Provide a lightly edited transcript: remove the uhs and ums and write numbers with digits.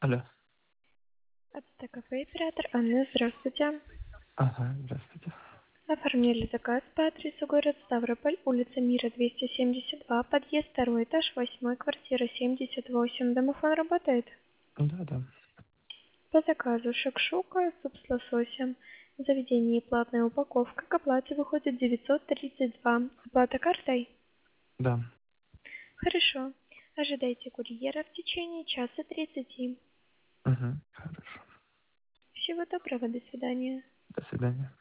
Алло. АТТ-кафе, оператор Анна, здравствуйте. Ага, здравствуйте. Оформили заказ по адресу город Ставрополь, улица Мира, 272, подъезд, второй этаж, 8, квартира 78. Домофон работает? Да. По заказу шакшука, суп с лососем. В заведении платная упаковка. К оплате выходит 932. Оплата картой? Да. Хорошо. Ожидайте курьера в течение часа 30. Угу. Хорошо. Всего доброго, до свидания. До свидания.